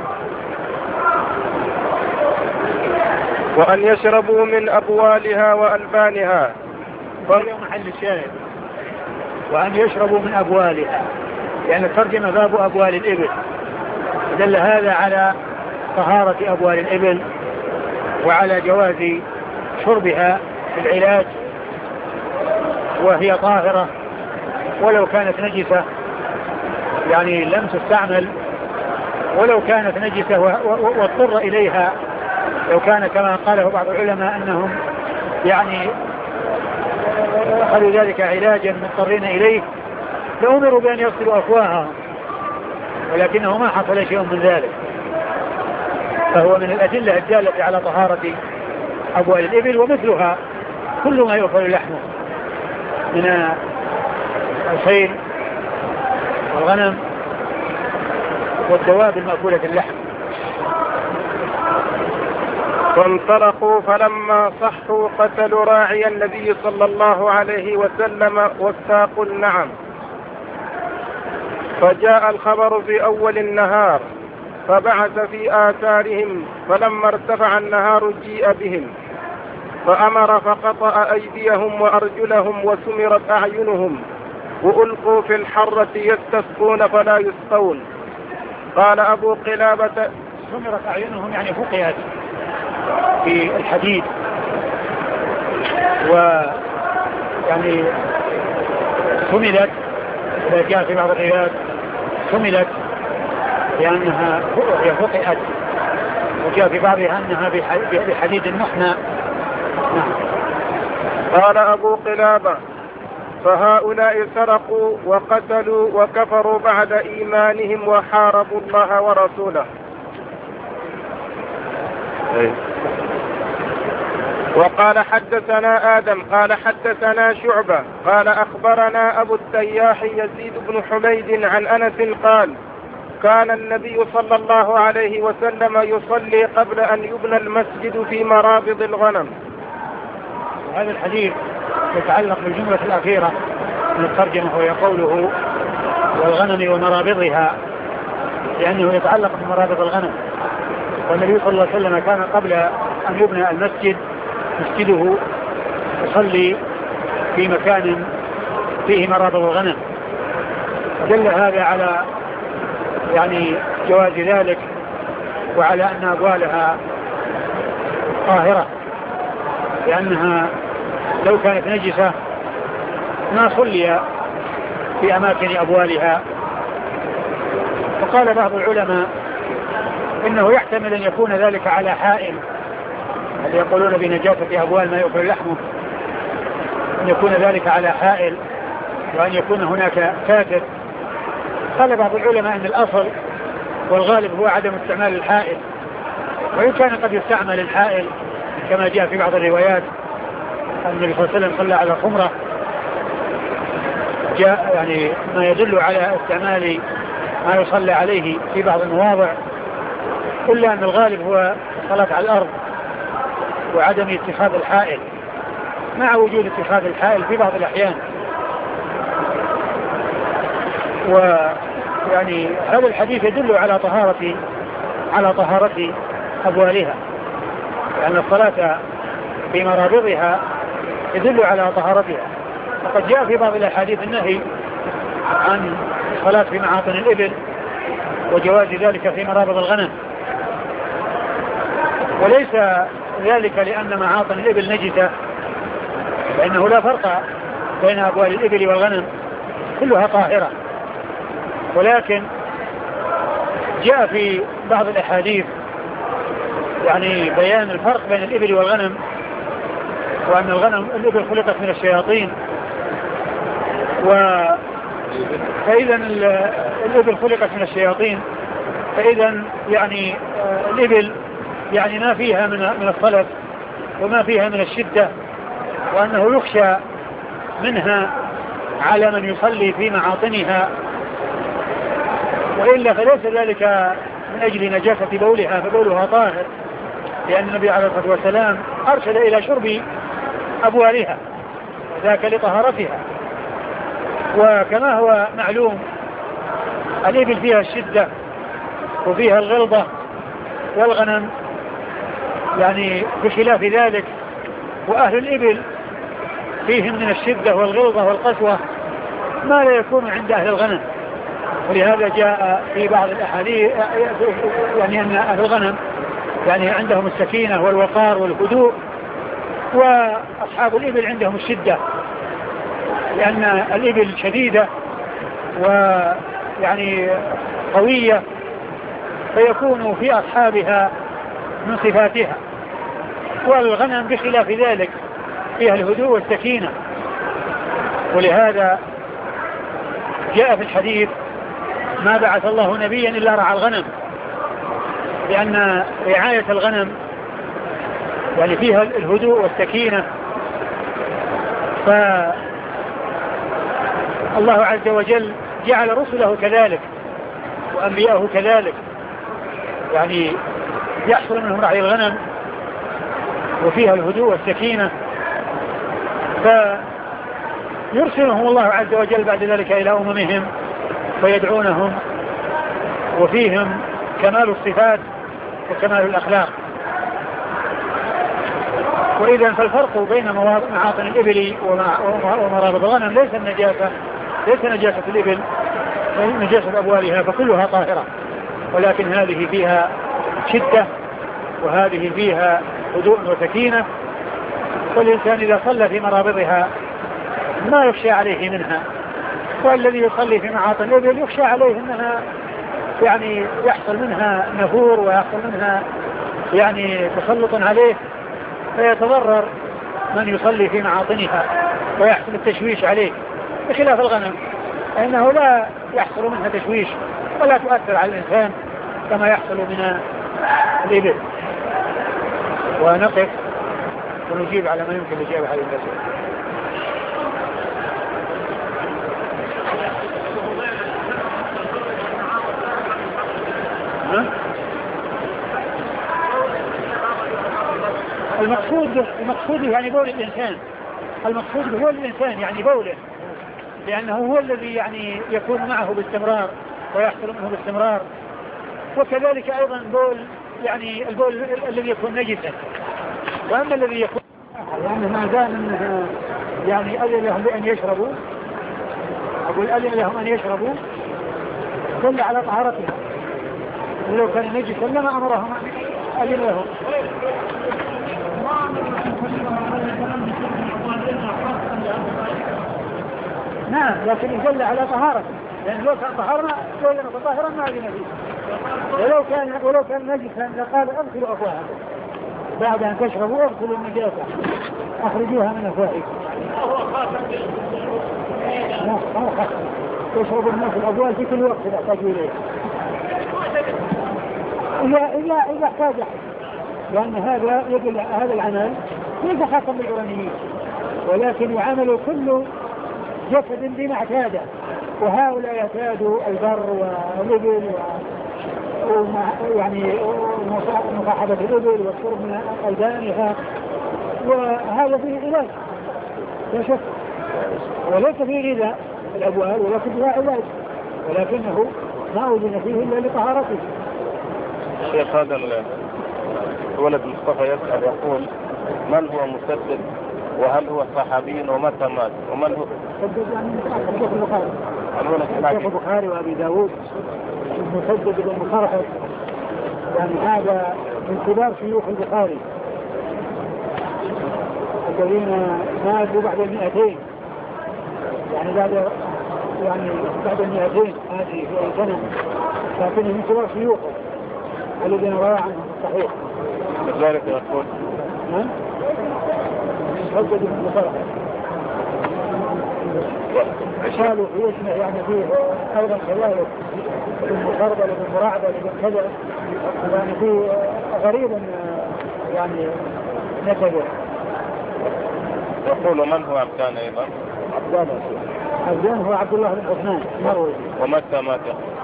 وأن يشربوا من أبوالها وألبانها، فهي محل الشاهد، وأن يشربوا من أبوالها، يعني الترجمة باب أبوال الإبل، دل هذا على طهارة أبوال الإبل وعلى جواز شربها في العلاج وهي طاهرة ولو كانت نجسة، يعني لم تستعمل ولو كانت نجسة واضطر إليها، لو كان كما قاله بعض العلماء أنهم يعني أخذوا ذلك علاجا مضطرين إليه لأمروا بأن يغسلوا أفواههم، ولكنه ما حصل شيء من ذلك. فهو من الأدلة الدالة على طهارة أبوال الإبل، ومثلها كل ما يؤكل لحمه من الخيل والغنم والدواب المأكولة اللحم. فانطلقوا فلما صحوا قتلوا راعي النبي صلى الله عليه وسلم واستاقوا النعم. فجاء الخبر في أول النهار فبعث في آثارهم، فلما ارتفع النهار جيء بهم فأمر فقطع أيديهم وأرجلهم وسمرت أعينهم وألقوا في الحرة يستسقون فلا يسقون. قال أبو قلابة سمرت أعينهم يعني فقيت في الحديد، ويعني سملت، إذا جاء في بعض الروايات سملت لأنها هي فقئت، وجاء في بعضها أنها بحديد محنى. نعم. قال أبو قلابة فهؤلاء سرقوا وقتلوا وكفروا بعد إيمانهم وحاربوا الله ورسوله. وقال حدثنا آدم قال حدثنا شعبة قال أخبرنا أبو التياح يزيد بن حميد عن أنس قال كان النبي صلى الله عليه وسلم يصلي قبل أن يبنى المسجد في مرابض الغنم. هذا الحديث يتعلق بالجملة الأخيرة من الترجمة، وهي قوله والغنم ومرابضها، لأنه يتعلق بمرابض الغنم. والنبي صلى الله عليه وسلم كان قبل أن يبنى المسجد مسجده يصلي في مكان فيه مرابض الغنم. دل هذا على يعني جواز ذلك، وعلى أن أبوالها طاهرة، لأنها لو كانت نجسة ما صلي في أماكن أبوالها. وقال بعض العلماء إنه يحتمل أن يكون ذلك على حائل، اللي يقولون بنجاسة أبوال ما يؤكل لحمه، أن يكون ذلك على حائل وأن يكون هناك كاتب. قال بعض العلماء أن الأصل والغالب هو عدم استعمال الحائل، وإن كان قد يستعمل الحائل كما جاء في بعض الروايات أن النبي صلى الله عليه وسلم صلى على خمرة، جاء يعني ما يدل على استعمال ما يصلى عليه في بعض المواضع، إلا أن الغالب هو الصلاة على الأرض وعدم اتخاذ الحائل، مع وجود اتخاذ الحائل في بعض الأحيان. ويعني هذا الحديث يدل على طهارة على طهارة أبوالها، لأن الصلاة في مرابضها يدل على طهارتها. وقد جاء في بعض الأحاديث النهي عن الصلاة في معاطن الإبل وجواز ذلك في مرابض الغنم، وليس ذلك لأن معاطن الإبل نجسة، لأنه لا فرق بين أبوال الإبل والغنم، كلها طاهرة. ولكن جاء في بعض الأحاديث يعني بيان الفرق بين الإبل والغنم، وأن الغنم الإبل خلقت من الشياطين، فإذا الإبل خلقت من الشياطين، فإذا يعني الإبل يعني ما فيها من من الصلف وما فيها من الشدة، وأنه يخشى منها على من يصلي في معاطنها، وإلا فليس ذلك من أجل نجاسة بولها، فبولها طاهر، لأن النبي عليه الصلاة والسلام أرشد إلى شرب أبوالها وذاك لطهارتها. وكما هو معلوم الإبل فيها الشدة وفيها الغلظة، والغنم يعني بخلاف ذلك، وأهل الإبل فيهم من الشدة والغلظة والقسوة ما لا يكون عند أهل الغنم. ولهذا جاء في بعض الأحاديث يعني أن أهل الغنم يعني عندهم السكينة والوقار والهدوء، وأصحاب الإبل عندهم الشدة، لأن الإبل شديدة يعني قوية فيكون في أصحابها من صفاتها، والغنم بخلاف ذلك فيها الهدوء والسكينة. ولهذا جاء في الحديث ما بعث الله نبيا إلا رعى الغنم، لأن رعاية الغنم يعني فيها الهدوء والسكينة. فالله عز وجل جعل رسله كذلك وأنبياءه كذلك، يعني يحصل منهم رعي الغنم وفيها الهدوء والسكينة، فيرسلهم الله عز وجل بعد ذلك إلى أممهم ويدعونهم، وفيهم كمال الصفات وكمال الأخلاق. وإذا فالفرق بين معاطن الإبل ومرابض الغنم ليس النجاسة، ليس نجاسة الإبل نجاسة أبوالها، فكلها طاهرة، ولكن هذه فيها شدة وهذه فيها هدوء وسكينة. والإنسان إذا صلى في مرابضها ما يخشى عليه منها، والذي يصلي في معاطن الإبل يخشى عليه أنها يعني يحصل منها نفور ويحصل منها يعني تسلط عليه، فيتضرر من يصلي في معاطنها ويحصل التشويش عليه، بخلاف الغنم فإنه لا يحصل منها تشويش ولا تؤثر على الإنسان كما يحصل من الإبل. ونقف ونجيب على ما يمكن الإجابة على الأسئلة. المقصود المقصود يعني بول الإنسان، المقصود هو الإنسان يعني بوله، لأنه هو الذي يعني يكون معه باستمرار ويحصل منه باستمرار. وكذلك أيضا بول يعني البول الذي يكون نجسا. وأما الذي يكون يعني ما دام أنه يعني أذن لهم بأن يشربوا، أقول أذن لهم أن يشربوا دل على طهارتها، ولو كان نجسا لما أمرهم أذن لهم. نعم، لكن يدل على طهارته، لأن لو كان طهارنا لو كان طاهرا ما أذن فيه، ولو كان ولو كان نجسا لقال أغسلوا أفواهكم بعد أن تشربوا أغسلوا النجاسة أخرجوها من أفواهكم. لا ما خاص يشرب الناس الأبوال في كل وقت يحتاجوا إليه إذا إذا إذا احتاج، لأن هذا يدل هذا العمل ليس خاصا بالعرانيين، ولكن يعامل كل جسد بما اعتاده، وهؤلاء يعتادوا البر والإبل يعني مصاحبة الإبل والشرب من ألبانها، وهذا فيه علاج لا شك، وليس فيه غذاء الأبوال ولكن فيها علاج، ولكنه ما أذن فيه إلا لطهارته. شيخ هذا الولد مصطفى يسأل يقول من هو مسدد وهل هو صحابي ومتى مات ومن هو؟ مسدد يعني شيخ البخاري شيخ البخاري وأبي داود. مسدد بن مخرحف يعني هذا من كبار شيوخ البخاري الذين ماتوا بعد المئتين، يعني بعد يعني بعد المئتين هذه في أي سنة، لكنه من كبار شيوخه الذين روى عنهم الصحيح. لذلك يقول ها؟ مسدد بن مخرحف قالوا في اسمه يعني فيه أيضا كذلك المخربل والمراعبة كذا، يعني فيه غريبا يعني نسبه. يقول من هو عبدان أيضا؟ عبدان عبدان هو عبد الله بن عثمان مروي. ومتى مات؟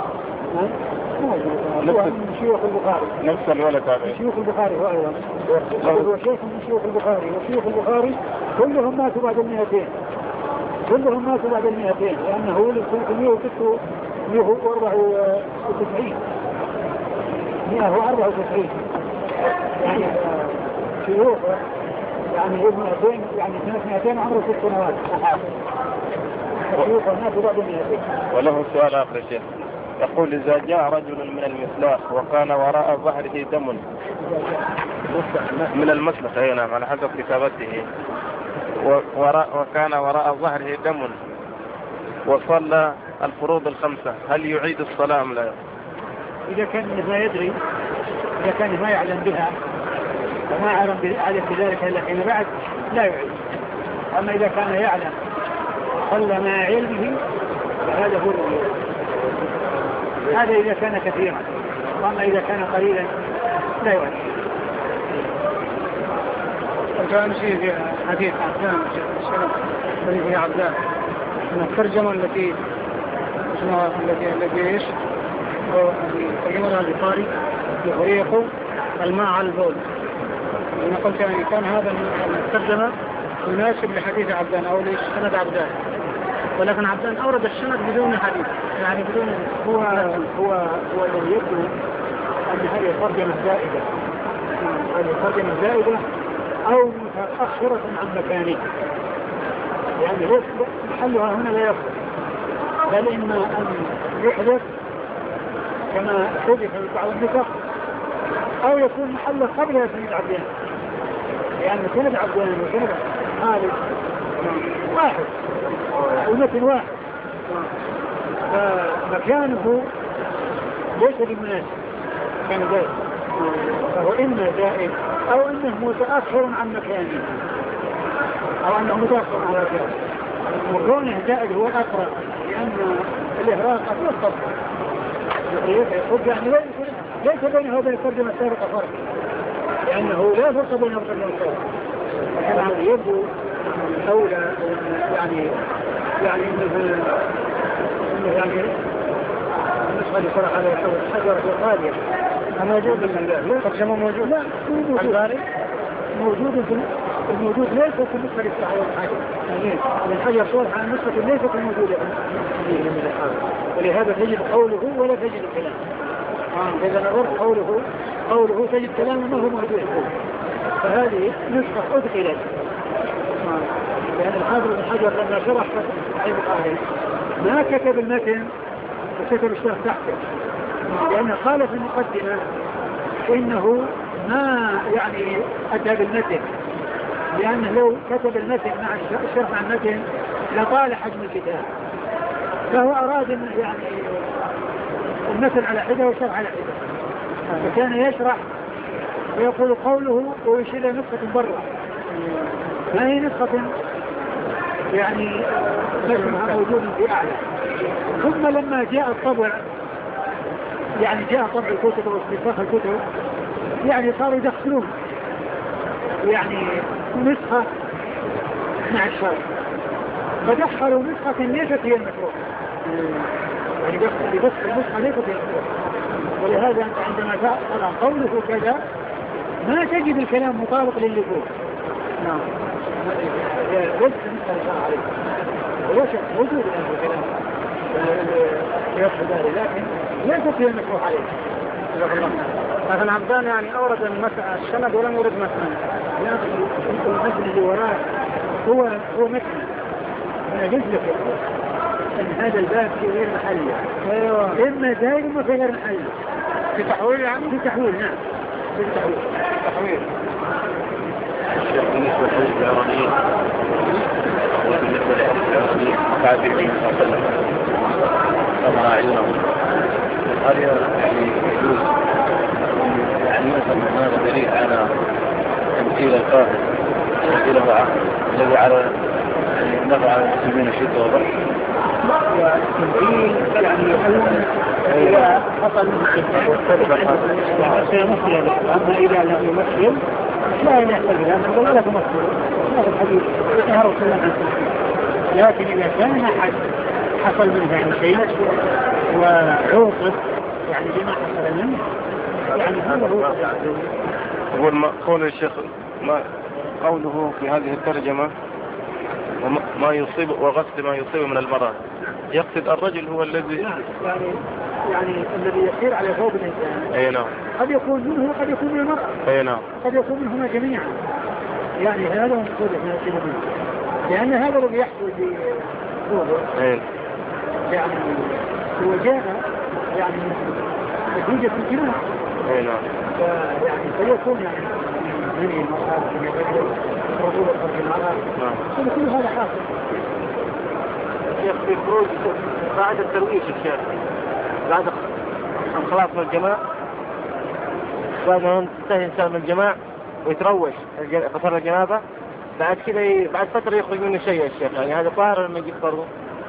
هو من شيوخ البخاري، نفس الولد هذا شيوخ البخاري هو أيضا هو شيخ من شيوخ البخاري، وشيوخ البخاري كلهم ماتوا بعد المئتين، كلهم ماتوا بعد المئتين، لأنه ولد مئة وأربعة وتسعين مئة وأربعة وتسعين يعني شيوخ يعني ابن مئتين يعني سنة مئتين عمره ست سنوات شيوخ ماتوا بعد المئتين. وله سؤال آخر شيخ يقول إذا جاء رجل من المسلاخ وكان وراء ظهره دم من المسلخ، أي نعم على حسب كتابته، وراء وكان وراء ظهره دم وصلى الفروض الخمسة هل يعيد الصلاة أم لا؟ إذا كان ما يدري، إذا كان ما يعلم بها وما علم بذلك إلا حين بعد لا يعيد. أما إذا كان يعلم صلى مع علمه فهذا هو الرجوع. هذا إذا كان كثيرا، وأما إذا كان قليلا لا يعيد. كان شيء في حديث عبدان حديث عبدان من الترجمة التي اسمها التي التي ايش؟ ترجمها البخاري يغريق الماء على البول. أنا قلت يعني كان هذا الترجمة مناسب لحديث عبدان أو لسند عبدان، ولكن عبدان أورد السند بدون حديث، يعني بدون هو هو هو الذي يبدو أن هذه ترجمة زائدة، هذه ترجمة زائدة أو متأخرة عن مكانه، يعني ليس محلها هنا لا يخرج، بل إما أن يحدث كما حدث في بعض النسخ أو يكون محله قبلها سند عبدان، يعني سند عبدان وسند خالد واحد ومثل واحد، فمكانه ليس بالمناسب كان ذلك، فهو إما زائد أو إنه متأخر عن مكانه أو أنه متأخر عن مكانه. وكونه زائد هو الأقرب، لأن الإهراق قد يصطف يقول يعني ليس بين هذا الترجمة السابقة فرق، لأنه لا فرق بين الترجمة السابقة، لكن يبدو أولى يعني يعني إنه إنه يعني النسخة اللي صرح على الحجر الغالية موجود من الترجمة موجود لا موجود موجود في الموجود ليس في النسخة اللي صرح على الحجر، يعني الحجر صرح على النسخة ليست الموجودة من الحجر، ولهذا تجد قوله ولا تجد كلام. آه. إذا نظرت قوله قوله تجد كلامه ما هو موجود، فهذه نسخة أدخلت، آه. لأن الحافظ بن حجر لما شرح صحيح البخاري ما كتب المتن وكتب الشرح تحته، لأنه قال في المقدمة إنه ما يعني أتى بالمتن، لأنه لو كتب المتن مع الشرح مع المتن لطال حجم الكتاب، فهو أراد أن يعني المثل على حدة والشرح على حدة، فكان يشرح ويقول قوله ويشير نسخة برا، ما هي نسخة يعني اسمها موجود في أعلى. ثم لما جاء الطبع يعني جاء طبع الكتب واستنساخ الكتب يعني صاروا يدخلون يعني نسخة مع الشرح، فدخلوا نسخة ليست هي المشروع، يعني بس النسخة ليست هي المشروع. ولهذا أنت عندما تقرأ قوله كذا ما تجد الكلام مطابق للفوق. نعم ليس النسخة لشرع عليه وليس موجود الآن في الكلام يصف ذلك، لكن ليست هي المشروع عليه. لكن عبدان يعني أورد السند ولم يورد مثلا، لكن المثل اللي وراه هو هو مثل. أنا قلت لك أن هذا الباب في غير محله، أيوة. إما زائد إما في غير محله، في تحويل يعني في تحويل. نعم في تحويل تحويل. الشيخ بالنسبة للحديث العرانيين وبالنسبة للحديث العرانيين بعد النبي صلى الله عليه وسلم أمر أعينهم، هل يعني يجوز يعني مثلا هذا دليل على تمثيل القاهر تمثيله الذي على يعني نفع على المسلمين الشدة والضرب؟ والتمثيل يعني إذا حصل سيمثل، أما إذا لم يمثل لا يحتاج إلى أن يقول لك مصدر هذا الحديث نهى رسول الله عنه. لكن إذا كان أحد حصل منه يعني شيء وعوقب يعني بما حصل منه يعني هذا هو هو قول الشيخ ما قوله في هذه الترجمة وما يصيب وغسل ما يصيب من المرأة، يقصد الرجل هو الذي يعني يعني الذي يسير على ثوب الإنسان. أي نعم. قد يكون منه وقد يكون من المرأة. أي نعم. قد يكون منهما جميعا. يعني هذا هو المقصود من الشيء، لأن هذا الذي يحصل في ثوبه. أي. يعني هو جاء يعني نتيجة الجناح. أي نعم. يعني فيكون يعني من المرأة من الرجل رجل الرجل المرأة. نعم. كل هذا حاصل. الشيخ في خروج بعد الترويج الشيخ بعد الخلاص من الجماع، بعد ما تنتهي الإنسان من الجماع ويتروش قصر الجنابة، بعد كذا ي... بعد فترة يخرج منه شيء يا شيخ، يعني هذا طاهر لما يجيب برضه.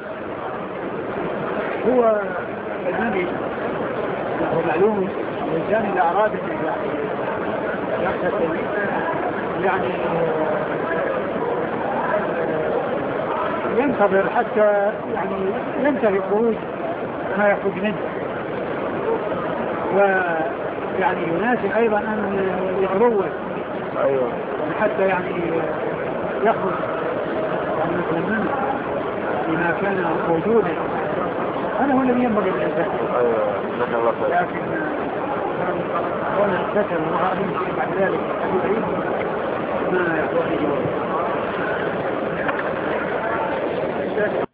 هو الذي هو معلوم الإنسان إذا أراد أن يغتسل يعني ينتظر حتى يعني ينتهي خروج ما يخرج منه، ويعني يناسب أيضا أن يروج أيوة حتى يعني يخرج يعني مثل منه بما كان موجودا، هذا هو الذي ينبغي للإنسان. أيوة جزاك الله خير. لكن هنا ذكر وهذا يمكن بعد ذلك يعيد ما يحتاج.